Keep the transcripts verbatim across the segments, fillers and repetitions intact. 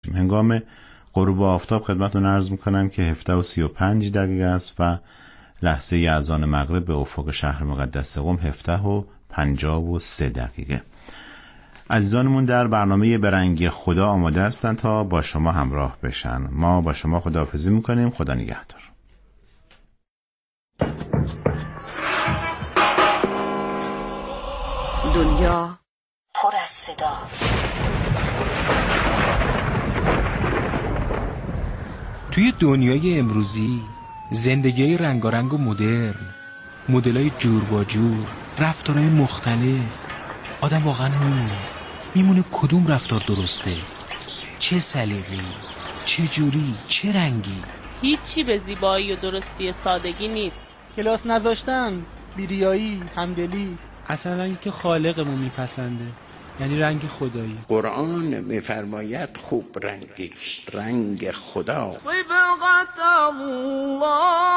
داشتیم. هنگام غروب آفتاب خدمتتون عرض میکنم که هفده و سی و پنج دقیقه است و لحظه اذان مغرب به افق شهر مقدس قم هفده و پنجاه و سه دقیقه. عزیزانمون در برنامه برنگ خدا آماده هستن تا با شما همراه بشن. ما با شما خداحافظی میکنیم. خدا نگهدار. دنیا پر از صداست. توی دنیای امروزی زندگی رنگارنگ و مدرن، مدلای جور با جور، رفتارهای مختلف، آدم واقعا میمونه میمونه کدوم رفتار درسته، چه سلیقه‌ای، چه جوری، چه رنگی. هیچی به زیبایی و درستی سادگی نیست. کلاس نذاشتن، بیریایی، همدلی. اصلا رنگی که خالقمون میپسنده، یعنی رنگ خدایی. قرآن میفرماید خوب رنگیش رنگ خدا. صبغت الله،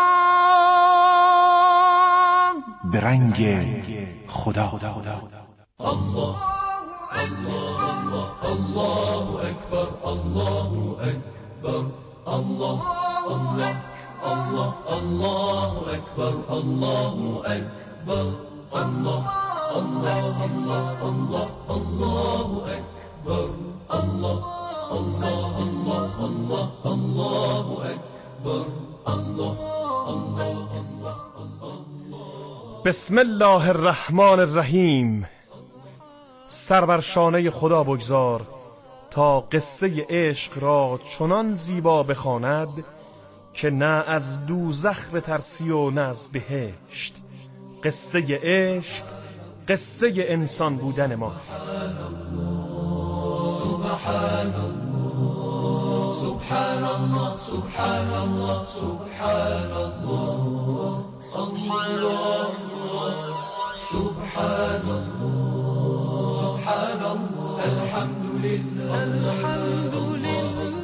به رنگ خدا. الله الله الله اکبر، الله اکبر، الله الله الله الله اکبر، الله اکبر، الله الله الله الله الله اکبر، الله الله الله الله الله اکبر، الله الله الله. بسم الله الرحمن الرحیم. سر بر شانه خدا بگذار تا قصه عشق را چنان زیبا بخواند که نه از دوزخ بترسی و نه از بهشت. قصه عشق قصه انسان بودن ماست. سبحان الله سبحان الله سبحان الله سبحان الله سبحان الله سبحان الله سبحان الله الحمد لله الحمد لله.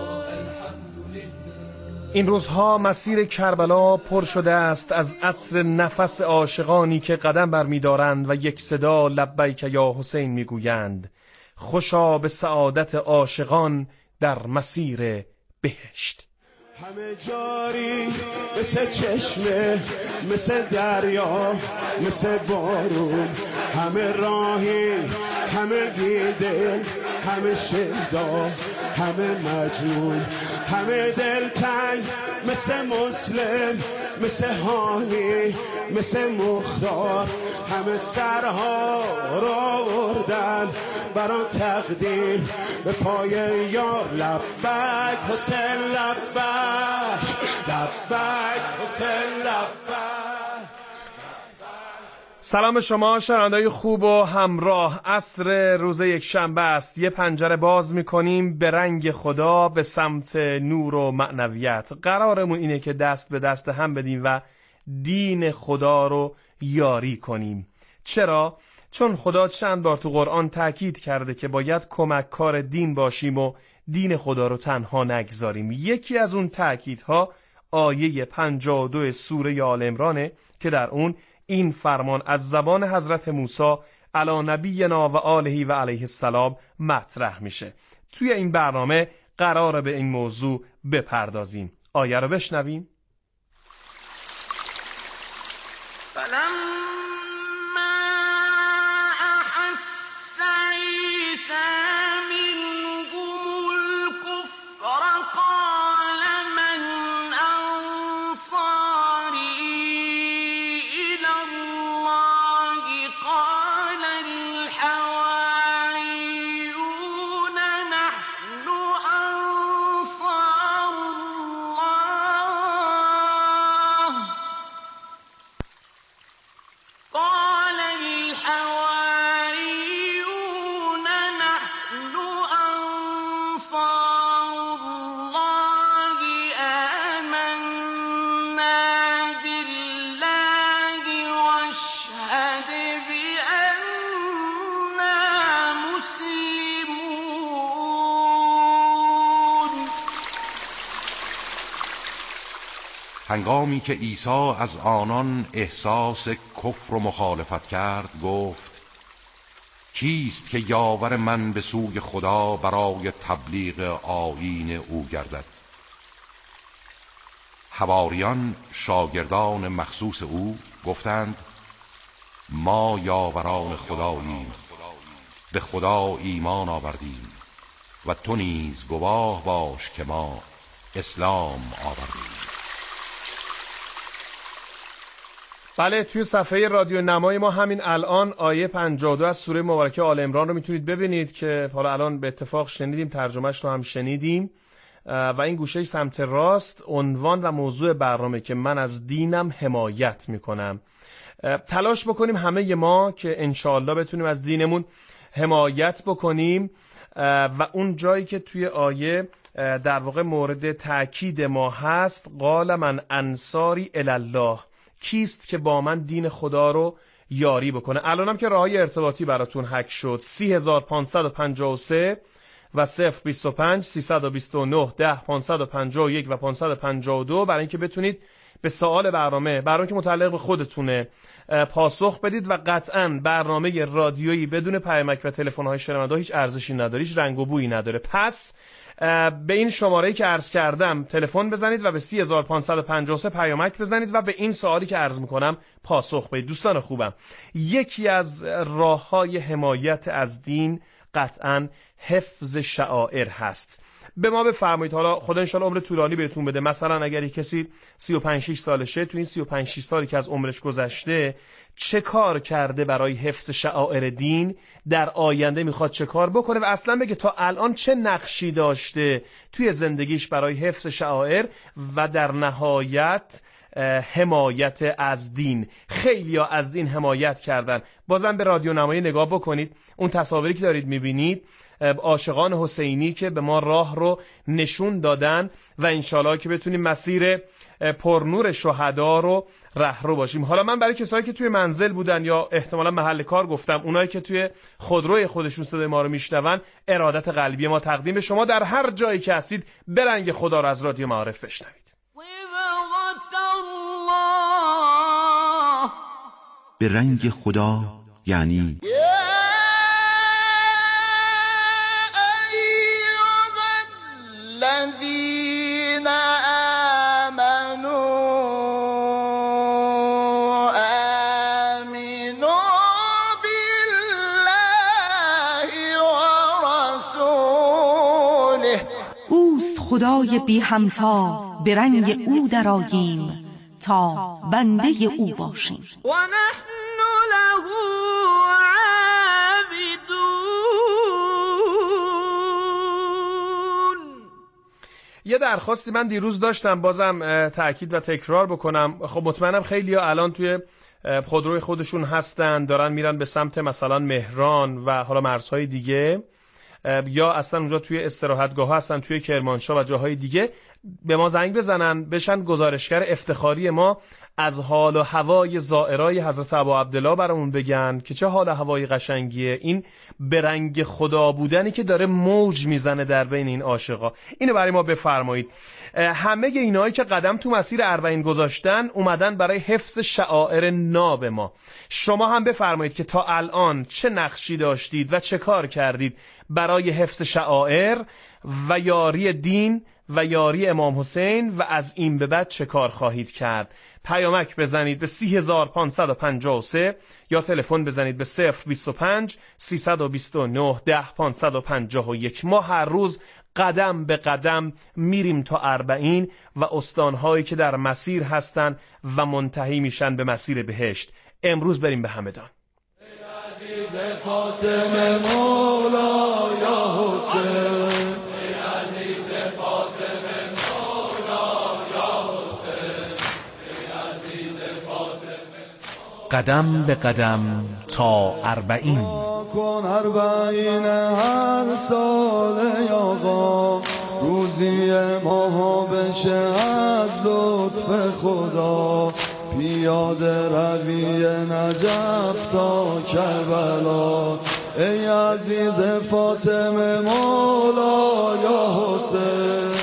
این روزها مسیر کربلا پر شده است از عطر نفس عاشقانی که قدم برمی‌دارند و یک صدا لبیک یا حسین میگویند. خوشا به سعادت عاشقان در مسیر بهشت. همه جاری مثل چشمه، مثل دریا، مثل بارون، همه راهی، همه بیدل، همه شیدا، همه مجنون، همه دلتنگ، مثل مسلم، مثل هانی، مثل مختار، همه سرها را بردن بران تقدیم به پای یار. لبک حسین لبک، لبک حسین لبک. سلام شما شنوندگان خوب و همراه. عصر روز یک شنبه است. یه پنجره باز میکنیم به رنگ خدا، به سمت نور و معنویت. قرارمون اینه که دست به دست هم بدیم و دین خدا رو یاری کنیم. چرا؟ چون خدا چند بار تو قرآن تاکید کرده که باید کمک کار دین باشیم و دین خدا رو تنها نگذاریم. یکی از اون تاکیدها آیه پنجاه و دو سوره آل عمرانه که در اون این فرمان از زبان حضرت موسی علی نبینا و آله و علیه السلام مطرح میشه. توی این برنامه قراره به این موضوع بپردازیم. آیه رو بشنویم. هنگامی که عیسی از آنان احساس کفر و مخالفت کرد گفت کیست که یاور من به سوی خدا برای تبلیغ آیین او گردد؟ حواریان شاگردان مخصوص او گفتند ما یاوران خداییم، به خدا ایمان آوردیم و تو نیز گواه باش که ما اسلام آوردیم. بله، توی صفحه رادیو نمای ما همین الان آیه پنجاه و دو از سوره مبارکه آل عمران رو میتونید ببینید که حالا الان به اتفاق شنیدیم، ترجمهش رو هم شنیدیم و این گوشه سمت راست عنوان و موضوع برنامه که من از دینم حمایت میکنم. تلاش بکنیم همه ما که انشاءالله بتونیم از دینمون حمایت بکنیم و اون جایی که توی آیه در واقع مورد تأکید ما هست، قال من انصاری الله، کیست که با من دین خدا رو یاری بکنه. الانم که راههای ارتباطی براتون حک شد، سی هزار پانصد و پنجاه و سه و صفر بیست و پنج سیصد و بیست و نه ده پانصد و پنجاه و یک و پانصد و پنجاه و دو برای اینکه بتونید به سوال برنامه برای که متعلق به خودتونه پاسخ بدید و قطعاً برنامه رادیویی بدون پیامک و تلفن‌های شنونده هیچ ارزشی نداره، هیچ رنگ و بویی نداره. پس به این شماره‌ای که عرض کردم تلفن بزنید و به سی هزار پانصد و پنجاه و سه پیامک بزنید و به این سوالی که عرض می‌کنم پاسخ بدید. دوستان خوبم، یکی از راه‌های حمایت از دین قطعاً حفظ شعائر هست. به ما بفرمایید، حالا خدا انشالله عمر طولانی بهتون بده، مثلا اگر کسی سی و پنج شش سالشه، تو این سی و پنج شش سالی که از عمرش گذشته چه کار کرده برای حفظ شعائر دین، در آینده میخواد چه کار بکنه و اصلا بگه تا الان چه نقشی داشته توی زندگیش برای حفظ شعائر و در نهایت حمایت از دین. خیلی ها از دین حمایت کردن. بازم به رادیو نمایی نگاه بکنید، اون تصاویری که دارید میبینید عاشقان حسینی که به ما راه رو نشون دادن و انشالله که بتونیم مسیر پرنور شهدا رو رهرو باشیم. حالا من برای کسایی که توی منزل بودن یا احتمالا محل کار گفتم، اونایی که توی خودروی خودشون صدای ما رو میشنون، ارادت قلبی ما تقدیم به شما در هر جایی که هستید، به رنگ خدا رو از رادیو معارف بشنوید. به رنگ خدا یعنی الذين آمنوا آمنوا بالله ورسوله. اوست خدای بی همتا، به رنگ او درآییم تا بنده او باشیم. و نحن له یه درخواستی من دیروز داشتم، بازم تأکید و تکرار بکنم. خب مطمئنم خیلی ها الان توی خودروی خودشون هستن، دارن میرن به سمت مثلا مهران و حالا مرزهای دیگه، یا اصلا اونجا توی استراحتگاه هستن توی کرمانشاه و جاهای دیگه. به ما زنگ بزنن، بشن گزارشگر افتخاری ما، از حال و هوای زائرای حضرت ابا عبدالله برامون بگن که چه حال و هوای قشنگیه، این به رنگ خدا بودنی که داره موج میزنه در بین این عاشقا. اینو برای ما بفرمایید. همه اینایی که قدم تو مسیر اربعین گذاشتن اومدن برای حفظ شعائر ناب ما. شما هم بفرمایید که تا الان چه نقشی داشتید و چه کار کردید برای حفظ شعائر و یاری دین و یاری امام حسین و از این به بعد چه کار خواهید کرد. پیامک بزنید به سی هزار پانصد و پنجاه و سه یا تلفن بزنید به صفر بیست و پنج سیصد و بیست و نه ده پانصد و پنجاه و یک. ما هر روز قدم به قدم میریم تا اربعین و استانهایی که در مسیر هستن و منتهی میشن به مسیر بهشت. امروز بریم به همدان. عزیز فاطمه مولا یا حسین، قدم به قدم تا اربعین. کن اربعین هر سال آقا، روزی ماه بشه از لطف خدا، پیاده روی نجف تا کربلا. ای عزیز فاطمه مولا یا حسین،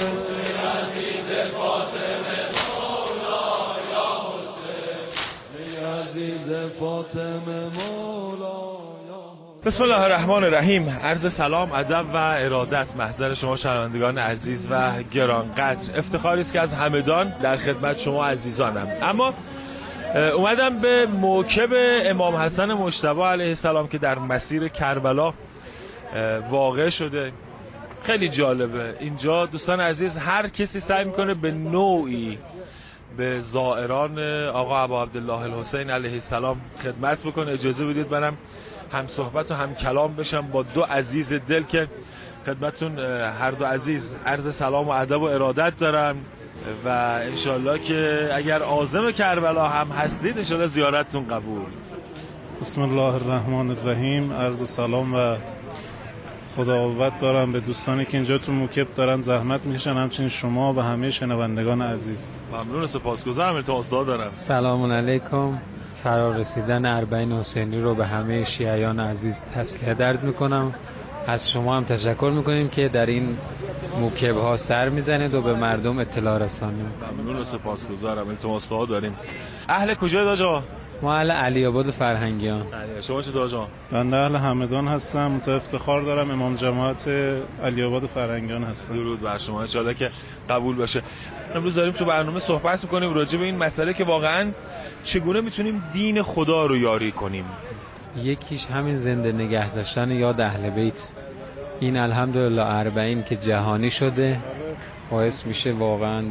عزیز فاطمه مولا یا بسم الله الرحمن الرحیم. عرض سلام، ادب و ارادت محضر شما شنوندگان عزیز و گرانقدر. افتخاری است که از همدان در خدمت شما عزیزانم. اما اومدم به موکب امام حسن مجتبی علیه السلام که در مسیر کربلا واقع شده. خیلی جالبه اینجا دوستان عزیز، هر کسی سعی میکنه به نوعی به زائران آقا ابا عبدالله الحسین علیه السلام خدمت بکنه. اجازه بدید منم هم صحبت و هم کلام بشم با دو عزیز دل که خدمتون هر دو عزیز عرض سلام و ادب و ارادت دارم و انشالله که اگر عازم کربلا هم هستید انشالله زیارتتون قبول. بسم الله الرحمن الرحیم. عرض سلام و خدا قوت دارم به دوستانی که اینجا تو موکب دارن زحمت میکشن، همچنین شما و همه شنوندگان عزیز. ممنون، سپاسگزارم. التماس دارم. سلام علیکم. فرا رسیدن اربعین حسینی رو به همه شیعیان عزیز تسلیت عرض میکنم. از شما هم تشکر میکنیم که در این موکب ها سر میزنید و به مردم اطلاع رسانی میکنید. ممنون و سپاسگزارم. التماس داریم. اهل کجای داجا؟ ما اهل علی آباد فرهنگیان. شما چه داجا؟ من اهل همدان هستم. مت افتخار دارم امام جماعت علی آباد فرهنگیان هستم. درود بر شما، ان شاءالله که قبول باشه. امروز داریم تو برنامه صحبت می‌کنیم راجع به این مسئله که واقعاً چگونه میتونیم دین خدا رو یاری کنیم. یکیش همین زنده نگه داشتن یاد اهل بیت. این الحمدلله اربعین که جهانی شده باعث میشه واقعاً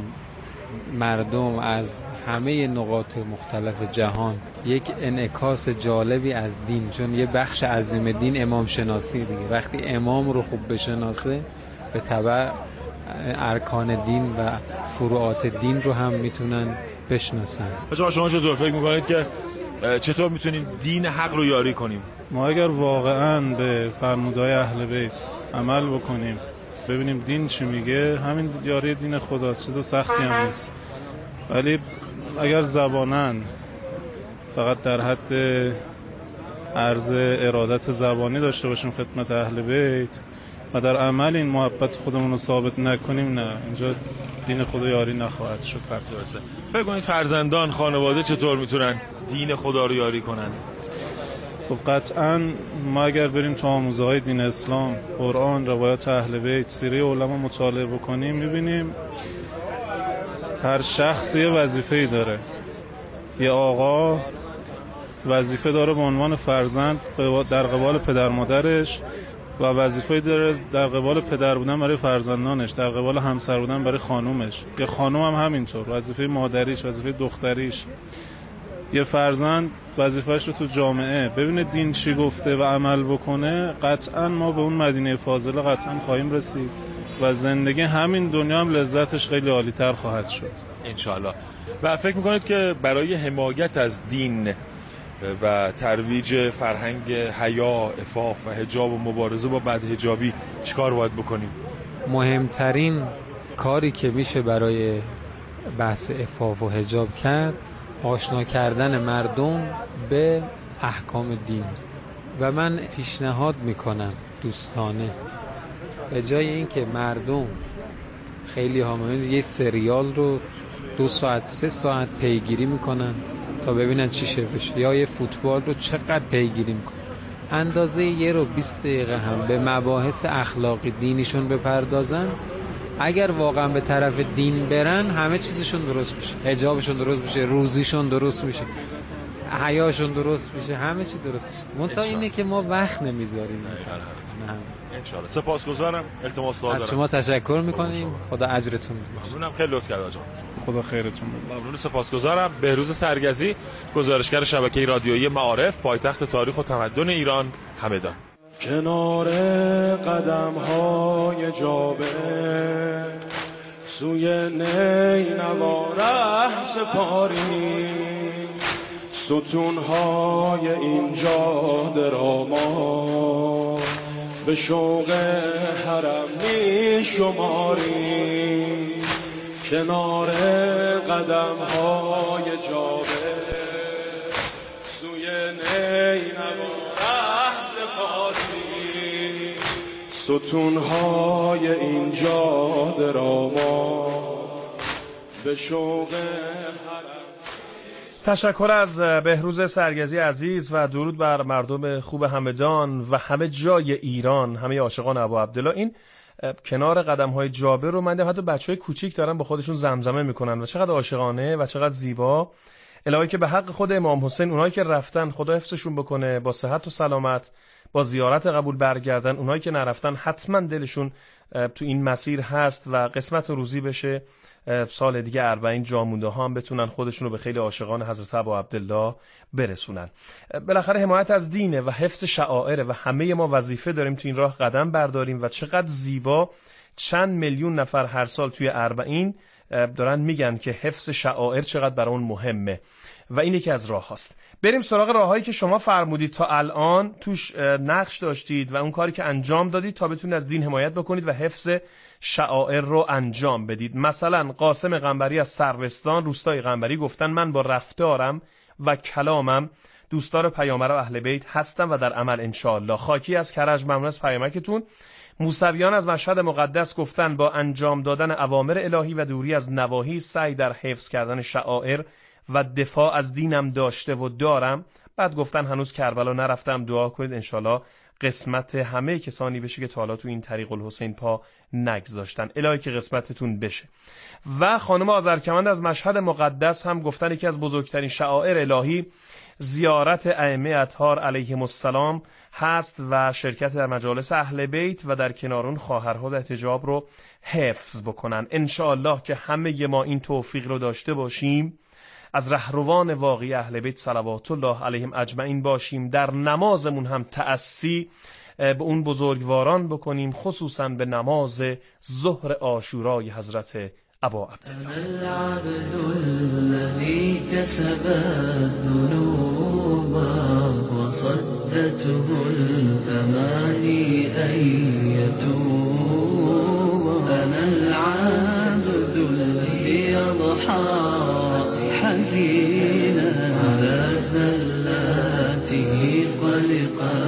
مردم از همه نقاط مختلف جهان یک انعکاس جالبی از دین، چون یه بخش عظیم دین امام شناسی دیگه، وقتی امام رو خوب بشناسه به تبع ارکان دین و فروعات دین رو هم میتونن بشناسن. بچه‌ها شما چطور فکر میکنید که چطور میتونیم دین حق رو یاری کنیم؟ ما اگر واقعاً به فرمودهای اهل بیت عمل بکنیم، ببینیم دین چی میگه، همین یاری دین خداست، چیز سختی هم نیست. ولی اگر زباناً فقط در حد عرض ارادت زبانی داشته باشیم خدمت اهل بیت و در عمل این محبت خودمون رو ثابت نکنیم، نه، اینجا دین خدا یاری نخواهد شد. فکر کنید فرزندان، خانواده چطور میتونن دین خدا رو یاری کنن؟ خب قطعاً ما اگر بریم تو آموزه های دین اسلام، قرآن، روایات اهل بیت، سیره علما مطالعه بکنیم، میبینیم هر شخص یه وظیفه‌ای داره. یه آقا وظیفه داره به عنوان فرزند در قبال پدر مادرش و وظیفه‌ای داره در قبال پدر بودن برای فرزندانش، در قبال همسر بودن برای خانومش. یه خانوم هم همینطور، وظیفه مادریش، وظیفه دختریش. یه فرزند وظیفه‌اش رو تو جامعه ببینه دین چی گفته و عمل بکنه، قطعاً ما به اون مدینه فاضله قطعاً خواهیم رسید و زندگی همین دنیا هم لذتش خیلی عالی‌تر خواهد شد انشالله. و فکر میکنید که برای حمایت از دین و ترویج فرهنگ حیا، عفاف و حجاب و مبارزه با بدحجابی چیکار باید بکنیم؟ مهمترین کاری که میشه برای بحث عفاف و حجاب کرد، آشنا کردن مردم به احکام دین. و من پیشنهاد میکنم دوستانه، به جای اینکه مردم خیلی ها میبینید یه سریال رو دو ساعت سه ساعت پیگیری میکنن تا ببینن چی شه بشه، یا یه فوتبال رو چقدر پیگیری میکنن، اندازه یه رو بیست دقیقه هم به مباحث اخلاقی دینیشون بپردازن، اگر واقعا به طرف دین برن همه چیزشون درست میشه، حجابشون درست میشه، روزیشون درست میشه، حیاشون درست میشه، همه چی درست میشه. منتها اینه که ما وقت نمیذاریم. انشالله. سپاسگزارم. التماس دارم. از شما تشکر میکنیم. خدا اجرتون بده. ممنونم، خیلی لطف کردید آقا. خدا خیرتون بده. ممنون، سپاسگزارم. بهروز سرگزی، گزارشگر شبکه رادیویی معارف، پایتخت تاریخ و تمدن ایران، همدان. کنار قدم های جابه سوی نینوا ره سپاری، ستون های این جاده را ما به شوق حرم می شماری. کنار قدم های جابه سوی نینوا ره سپاری، ستون های این جاده را ما به شوق حرم. تشکر از بهروز سرگزی عزیز و درود بر مردم خوب همدان و همه جای ایران، همه عاشقان ابا عبدالله. این کنار قدم‌های جابر رو من حتی بچه‌های کوچیک دارن با خودشون زمزمه میکنن و چقدر عاشقانه و چقدر زیبا. الهی که به حق خود امام حسین، اونایی که رفتن خدا حفظشون بکنه، با صحت و سلامت با زیارت قبول برگردن. اونایی که نرفتن حتما دلشون تو این مسیر هست و قسمت روزی بشه سال دیگه اربعین جامونده ها هم بتونن خودشون رو به خیلی عاشقان حضرت ابا عبدالله برسونن. بالاخره حمایت از دینه و حفظ شعائر و همه ما وظیفه داریم تو این راه قدم برداریم و چقدر زیبا چند میلیون نفر هر سال توی اربعین دارن میگن که حفظ شعائر چقدر برای اون مهمه و این یکی از راه هاست. بریم سراغ راههایی که شما فرمودید تا الان توش نقش داشتید و اون کاری که انجام دادید تا بتونید از دین حمایت بکنید و حفظ شعائر رو انجام بدید. مثلا قاسم قنبری از سروستان، روستای قنبری، گفتن من با رفتارم و کلامم دوستدار پیامبر و اهل بیت هستم و در عمل انشاءالله. خاکی از کرج، ممنون از پیامکتون. موسویان از مشهد مقدس گفتن با انجام دادن اوامر الهی و دوری از نواهی سعی در حفظ کردن شعائر و دفاع از دینم داشته و دارم. بعد گفتن هنوز کربلا نرفتم، دعا کنید انشالله قسمت همه کسانی بشه که تا حالا تو این طریق الحسین پا نگذاشتن، الهی که قسمتتون بشه. و خانم آذرکمند از مشهد مقدس هم گفتن یکی از بزرگترین شعائر الهی زیارت ائمه اطهار علیهم السلام هست و شرکت در مجالس اهل بیت و در کنار اون خواهرها در حجاب رو حفظ بکنن. انشاءالله که همه ما این توفیق رو داشته باشیم، از رهروان واقعی اهل بیت صلوات الله علیهم اجمعین باشیم، در نمازمون هم تأسی به اون بزرگواران بکنیم، خصوصا به نماز ظهر عاشورای حضرت ابا عبدالله. حزينا على زلاته قلقا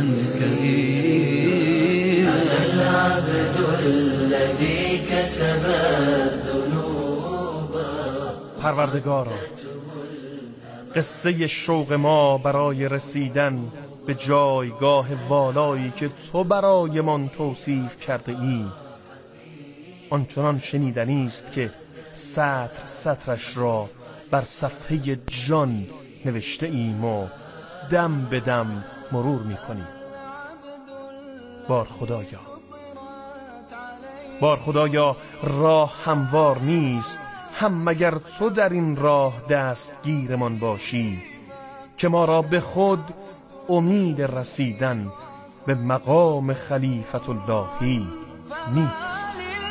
كريما أنا العبد الذي كسب الذنوب. پروردگارا، قصه شوق ما برای رسیدن به جایگاه والایی که تو برای من توصیف کرده ای آنچنان شنیدنی است که سطر سطرش را بر صفحه جان نوشته ایم و دم به دم مرور می کنیم. بار خدایا، بار خدایا، راه هموار نیست، هم مگر تو در این راه دستگیرمان باشی که ما را به خود امید رسیدن به مقام خلیفت اللهی نیست.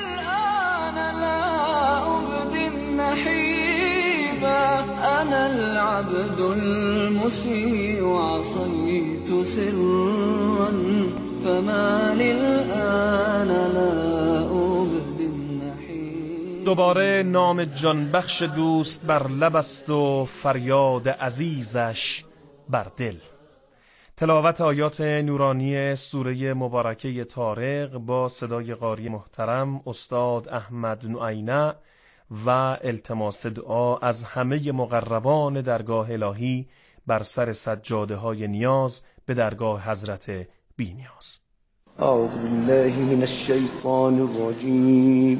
أنا العبد المسيء عصيت سرا فما للآن لا أبدي النحيب. دوباره نام جان بخش دوست بر لب است و فریاد عزیزش بر دل. تلاوت آیات نورانی سوره مبارکه طارق با صدای قاری محترم استاد احمد نعینه و التماس دعا از همه مقربان درگاه الهی بر سر سجاده های نیاز به درگاه حضرت بی نیاز. اعوذ بالله من الشیطان الرجیم.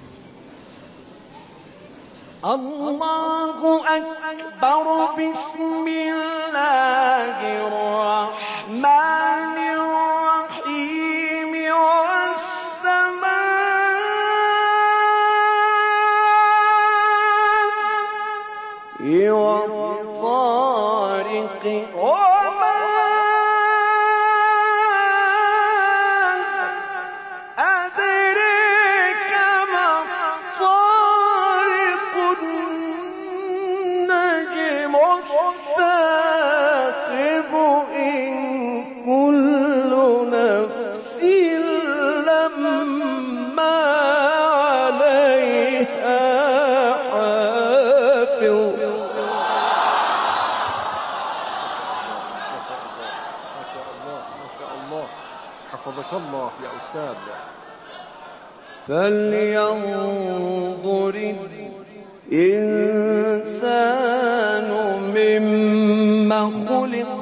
الله اکبر. بسم الله الرحمن الرحیم. والطارق وما أدريك ما الطارق. النجم الثاقب إن كل نفس لما عليها حافظ. حفظك الله يا أستاذ. فلينظر الإنسان خلق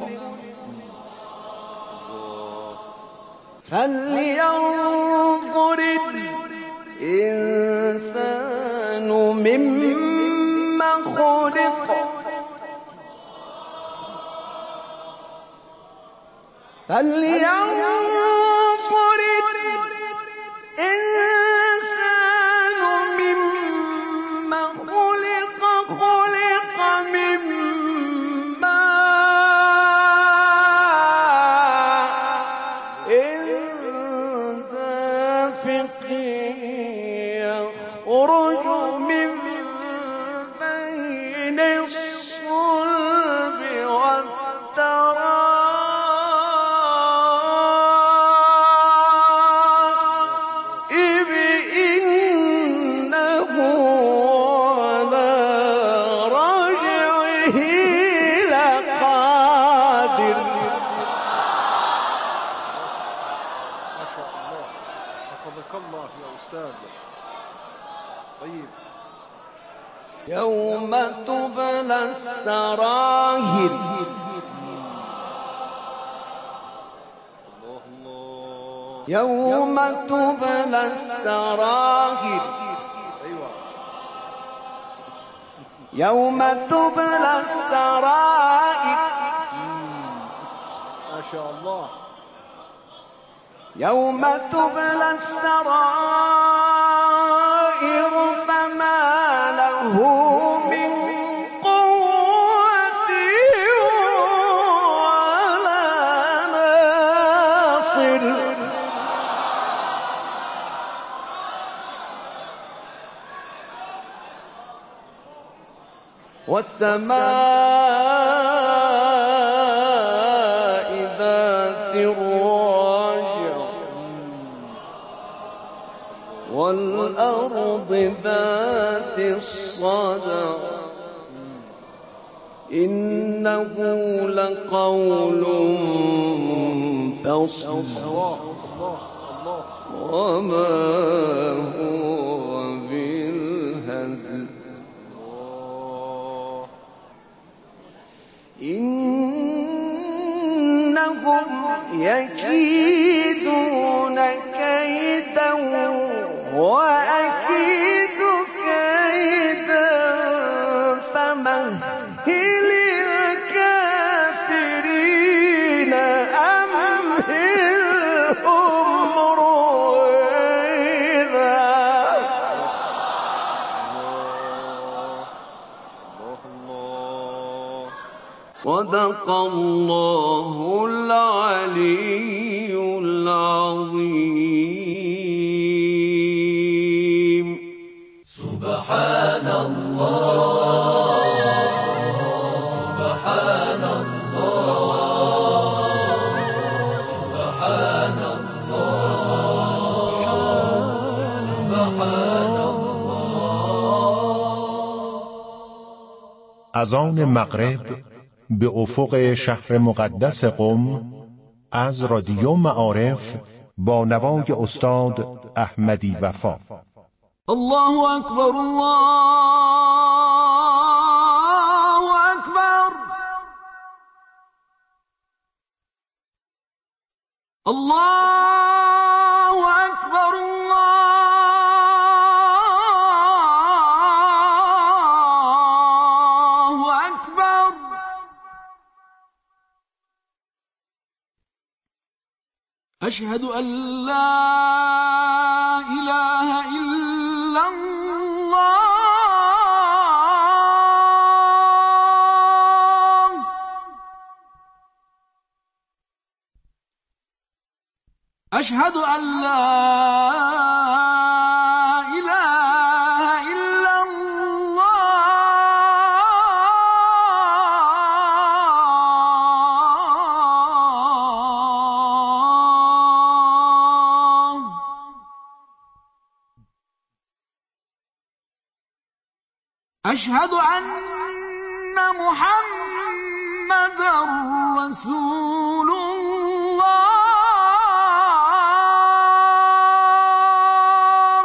فلينظر الإنسان مما خلق فلينظر الإنسان مما خلق خلق من ماء دافق يخرج من بين الصلب والترائب إنه على رجعه لقادر. ما شاء الله، حفظك الله يا أستاذ. طيب. يوم تبلى السراهر يوم تبلى السراهر يوم تبلى السرائر ما شاء الله. يوم تبلى السرائر فما له من قوة ولا ناصر. والسماء ذات الرجع والأرض ذات الصدع إنه لقول فصل وما هو بالهزل إنهم يكيدون كيدا وأكيد كيدا فمهل الكافرين أمهلهم رويدا. صدق الله العلي العظيم. سبحان الله سبحان الله سبحان الله سبحان الله. اذان مغرب به افق شهر مقدس قم از رادیو معارف با نوای استاد احمدی وفا. الله أكبر الله أكبر الله أكبر الله أكبر. أشهد أن لا إله إلا الله. أشهد أن لا إله إلا الله. أشهد أن محمدًا رسول الله.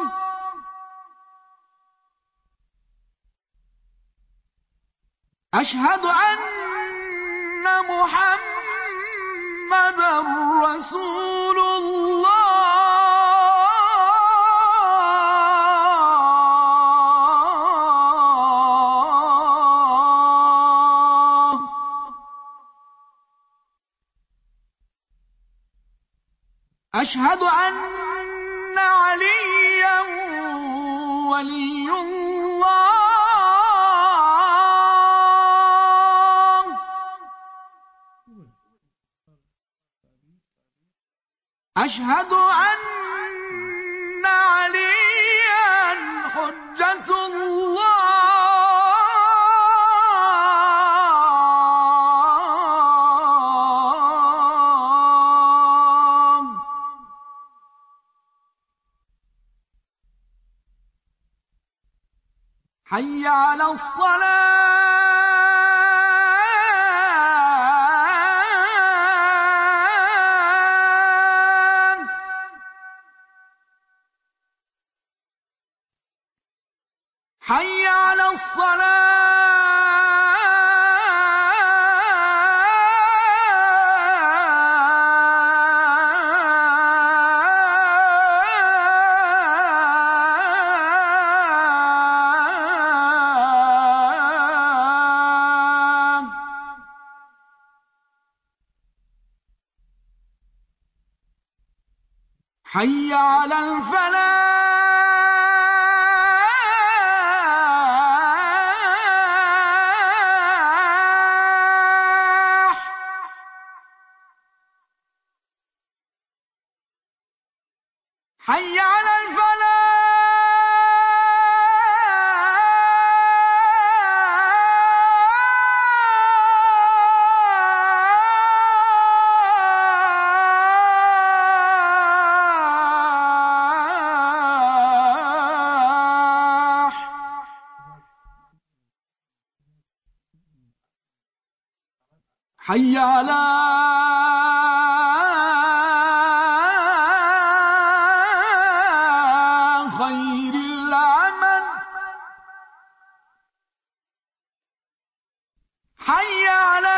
أشهد أن محمدًا رسول الله. أشهد أن عليا ولي الله. أشهد أن عليا حجة الله. حي على الصلاة. حي على الصلاة. حي على الفلاح. حي على الفلاح. حي على خير العمل. حي على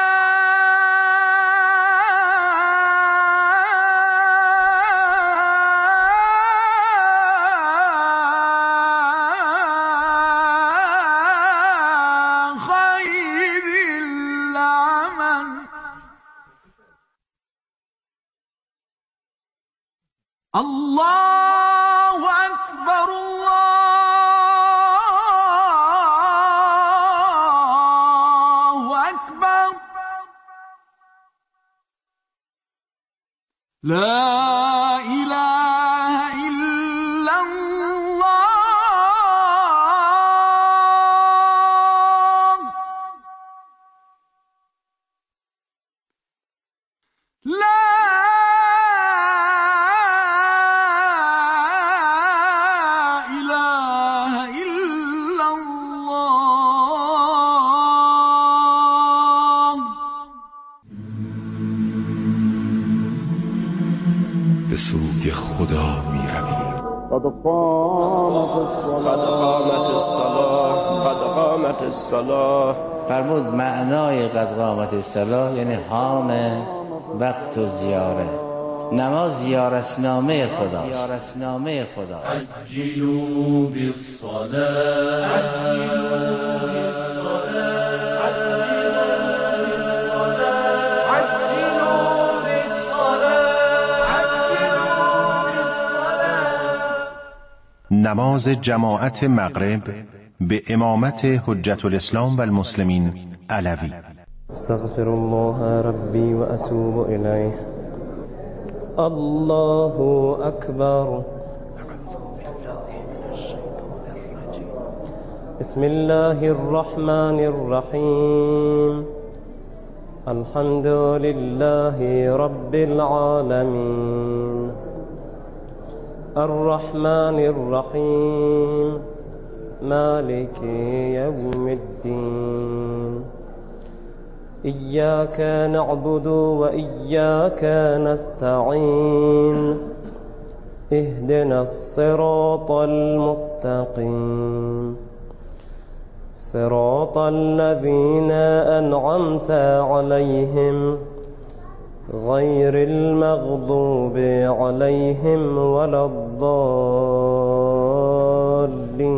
خير العمل. الله أكبر الله أكبر. لا إله إلا الله. لا به سوی خدا می رویم. قد قامت الصلاة. قد قامت الصلاة. فرمود معنای قد قامت الصلاة یعنی حان وقت و زیاره. نماز زیارتنامه خدا. زیارتنامه خدا. عجلوا بالصلاة. نماز جماعت مغرب به امامت حجت الاسلام و المسلمین علوی. استغفر الله ربی و اتوب الیه. الله اکبر. بسم الله الرحمن الرحیم. الحمد لله رب العالمین. الرحمن الرحیم. مالك يوم الدين. إياك نعبد وإياك نستعين. اهدنا الصراط المستقيم. صراط الذين أنعمت عليهم غير المغضوب عليهم ولا الضالين.